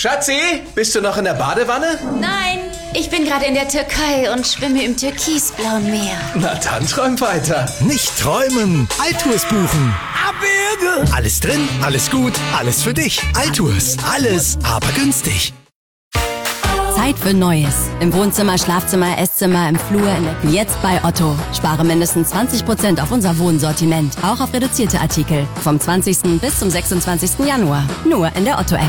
Schatzi, bist du noch in der Badewanne? Nein, ich bin gerade in der Türkei und schwimme im türkisblauen Meer. Na dann träum weiter. Nicht träumen, Altours buchen. Abwürge. Alles drin, alles gut, alles für dich. Altours, alles, aber günstig. Zeit für Neues. Im Wohnzimmer, Schlafzimmer, Esszimmer, im Flur, jetzt bei Otto. Spare mindestens 20% auf unser Wohnsortiment. Auch auf reduzierte Artikel. Vom 20. bis zum 26. Januar. Nur in der Otto-App.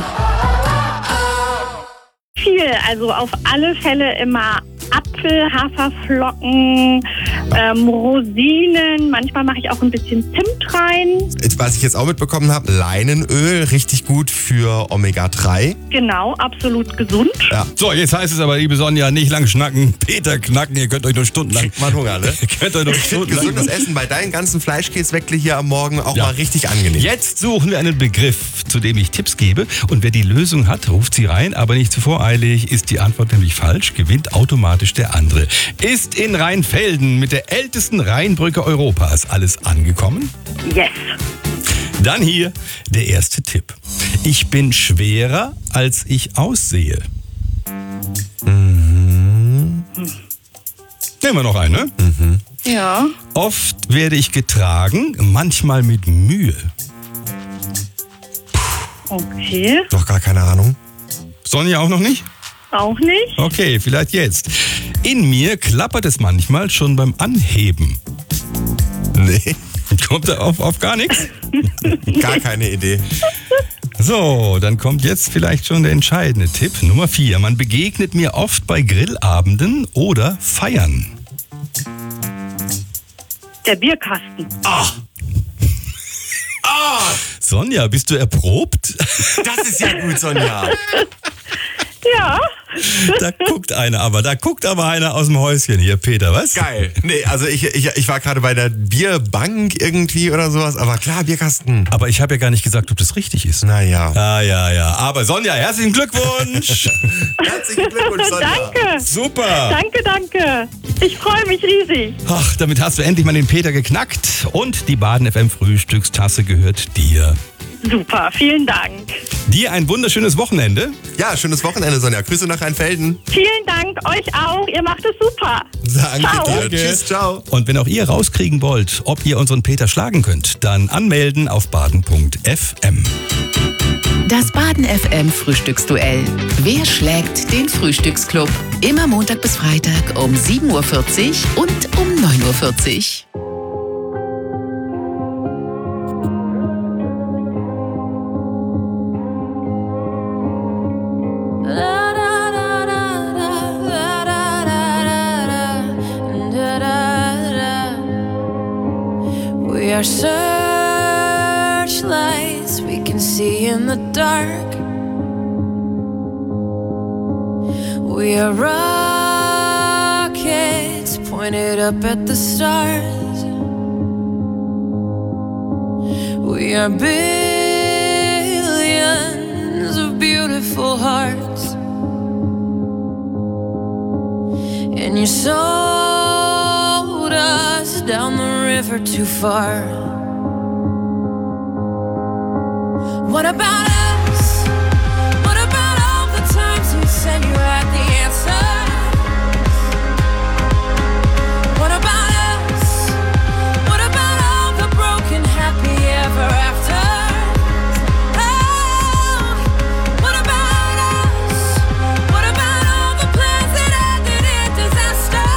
Viel, also auf alle Fälle immer Apfel, Haferflocken, Rosinen. Manchmal mache ich auch ein bisschen Zimt rein. Was ich jetzt auch mitbekommen habe, Leinenöl, richtig gut für Omega-3. Genau, absolut gesund. Ja. So, jetzt heißt es aber, liebe Sonja, nicht lang schnacken, Peter knacken, ihr könnt euch noch stundenlang... Man Hunger, ne? Ihr könnt euch noch Ich finde stundenlang... gesundes Essen bei deinen ganzen Fleischkäsewäckle hier am Morgen auch mal richtig angenehm. Jetzt suchen wir einen Begriff, zu dem ich Tipps gebe. Und wer die Lösung hat, ruft sie rein, aber nicht zu voreilig. Ist die Antwort nämlich falsch, gewinnt automatisch der andere. Ist in Rheinfelden mit der ältesten Rheinbrücke Europas alles angekommen? Yes. Dann hier der erste Tipp. Ich bin schwerer, als ich aussehe. Nehmen wir noch einen, ne? Ja. Oft werde ich getragen, manchmal mit Mühe. Okay. Doch gar keine Ahnung. Sonja auch noch nicht? Auch nicht. Okay, vielleicht jetzt. In mir klappert es manchmal schon beim Anheben. Nee, Kommt da auf gar nichts? gar keine Idee. So, dann kommt jetzt vielleicht schon der entscheidende Tipp. Nummer 4. Man begegnet mir oft bei Grillabenden oder Feiern. Der Bierkasten. Sonja, bist du erprobt? Das ist ja gut, Sonja. Ja. Da guckt aber einer aus dem Häuschen hier, Peter, was? Geil. Nee, also ich war gerade bei der Bierbank irgendwie oder sowas, aber klar, Bierkasten. Aber ich habe ja gar nicht gesagt, ob das richtig ist. Naja. Ah, ja. Aber Sonja, herzlichen Glückwunsch. Herzlichen Glückwunsch, Sonja. Danke. Super. Danke. Ich freue mich riesig. Ach, damit hast du endlich mal den Peter geknackt. Und die Baden FM Frühstückstasse gehört dir. Super, vielen Dank. Dir ein wunderschönes Wochenende. Ja, schönes Wochenende, Sonja. Grüße nach Rheinfelden. Vielen Dank, euch auch. Ihr macht es super. Danke Ciao. dir. Tschüss, ciao. Und wenn auch ihr rauskriegen wollt, ob ihr unseren Peter schlagen könnt, dann anmelden auf baden.fm. Das Baden FM Frühstücksduell. Wer schlägt den Frühstücksclub? Immer Montag bis Freitag um 7.40 Uhr und um 9.40 Uhr. We are searchlights we can see in the dark. We are rockets pointed up at the stars. We are billions of beautiful hearts. And you sold us down the river too far. What about us? What about all the times you said you had the answer? What about us? What about all the broken happy ever after? What about us? What about all the plans that ended in disaster?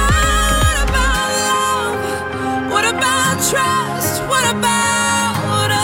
What about love? What about trust? What about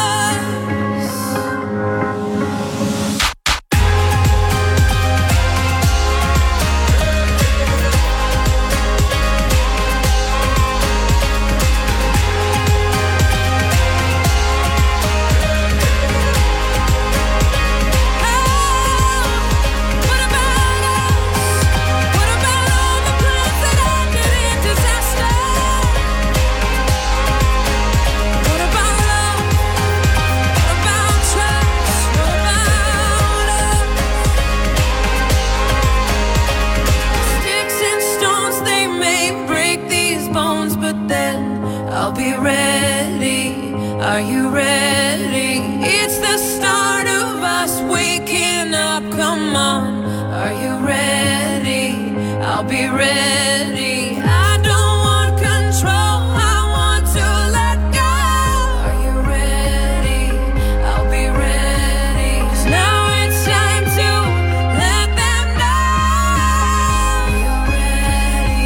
I'll be ready. I don't want control, I want to let go. Are you ready? I'll be ready. 'Cause now it's time to let them know you're ready.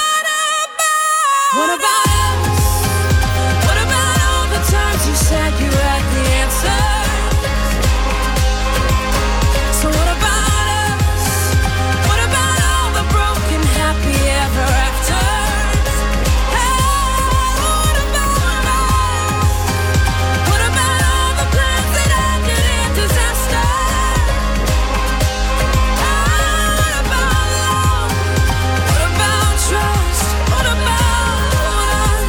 What about us? What about all the times you said you had the answer? So what about us? What about all the broken happy ever afters? Hey, what about us? What about all the plans that ended in disaster? What about love? What about trust? What about us?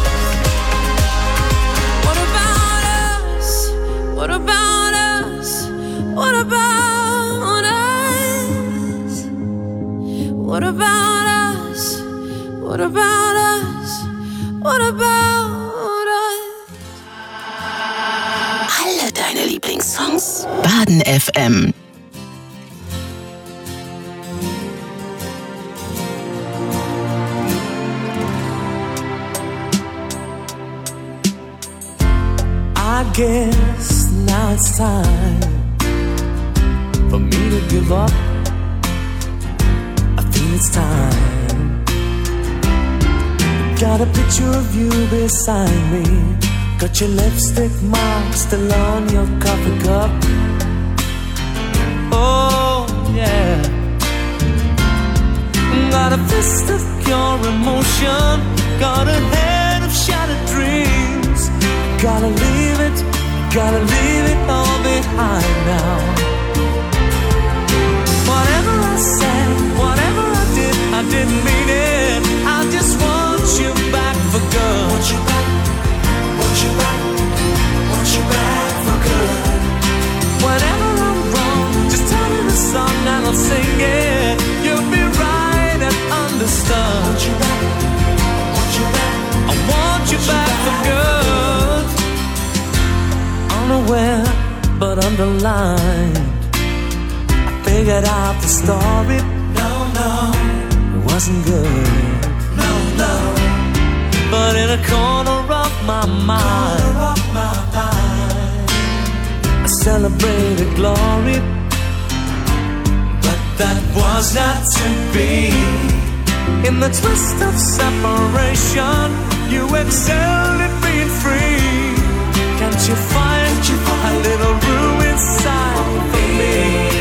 What about us? What about us? What about us? What about us? What about us? What about us? Alle deine Lieblingssongs. Baden FM. I guess now it's time for me to give up. I feel it's time. Got a picture of you beside me. Got your lipstick mark still on your coffee cup. Oh yeah. Got a fist of pure emotion. Got a head of shattered dreams. Gotta leave it all behind now. Whatever I said, whatever I did, I didn't mean it. I just want you back for good. Want you back, want you back, want you back for good. Whenever I'm wrong, just tell me the song and I'll sing it. You'll be right and understood. Want you back, want you back, I want you back for good. Unaware but underlined, I figured out the story. No, it wasn't good. No, but in a corner of my mind, I celebrated glory. But that was not to be. In the twist of separation, you excelled at being free. Can't you find a little room inside for me?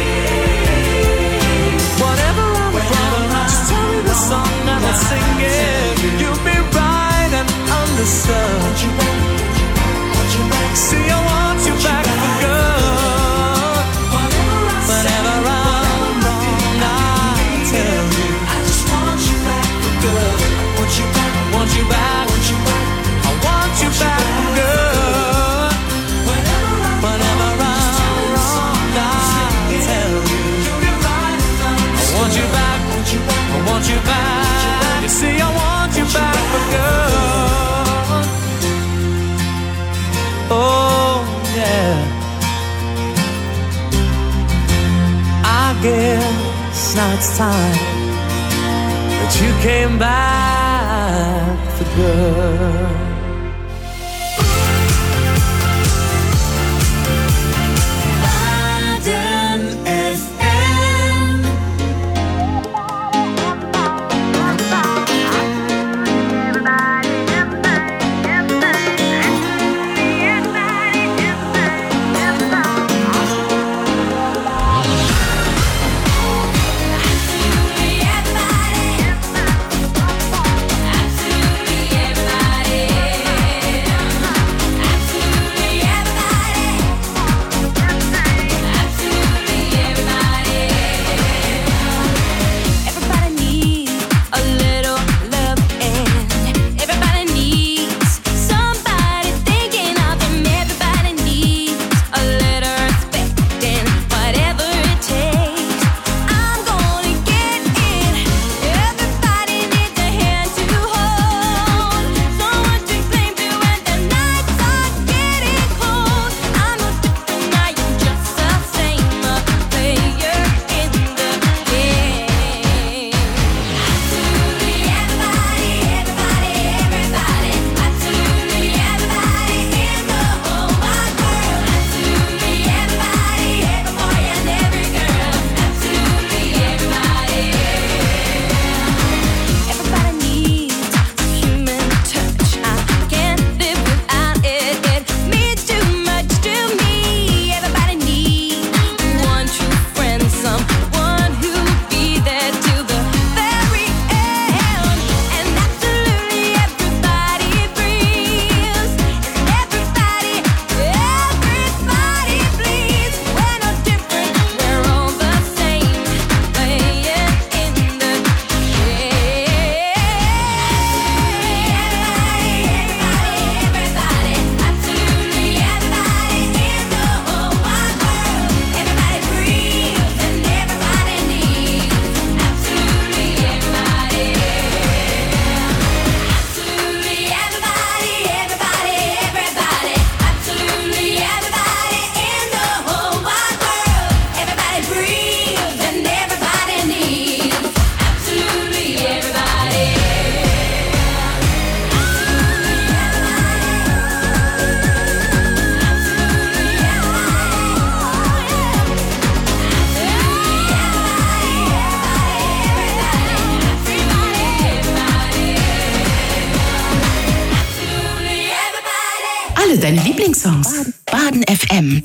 Whatever I'm wrong, just tell me the song and I'll sing it. You'll be right and understood. See, I want you back for good. Whenever I'm wrong, I'll tell you. I just want you back for good. Want you back, want you back, want you back. I want you back for good. I want you back. You see, I want you back for good. Oh, yeah. I guess now it's time that you came back for good. Everybody. deine Lieblingssongs. Baden FM.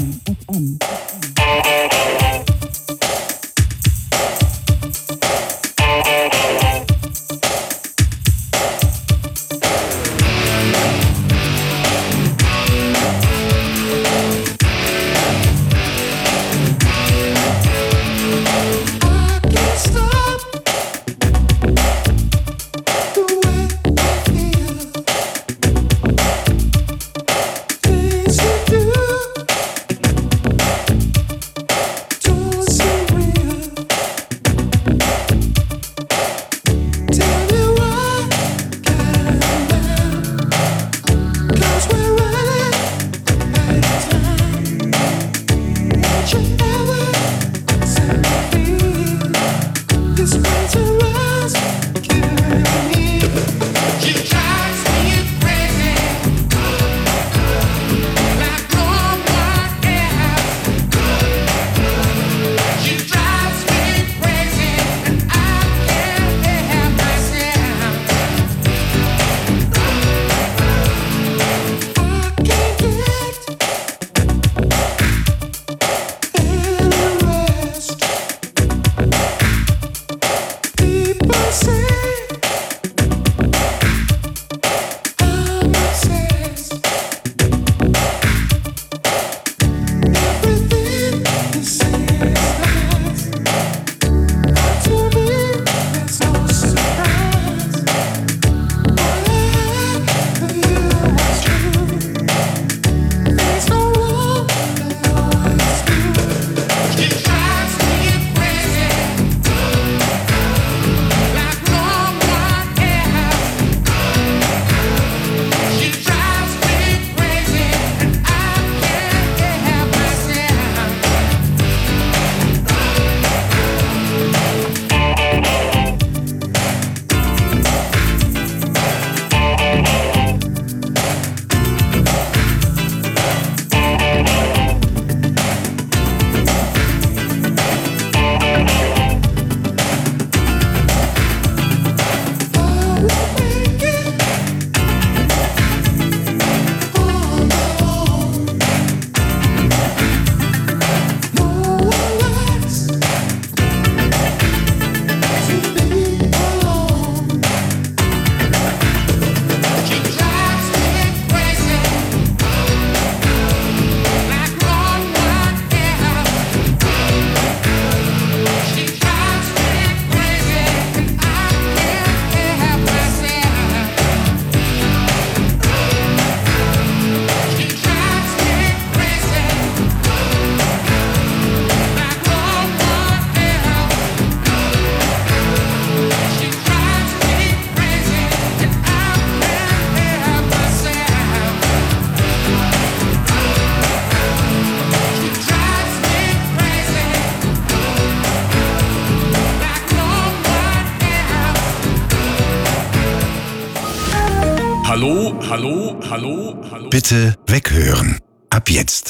Hallo. Bitte weghören. Ab jetzt.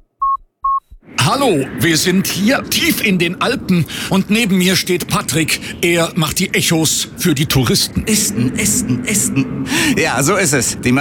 Hallo, wir sind hier tief in den Alpen und neben mir steht Patrick. Er macht die Echos für die Touristen. Ästen. Ja, so ist es. Die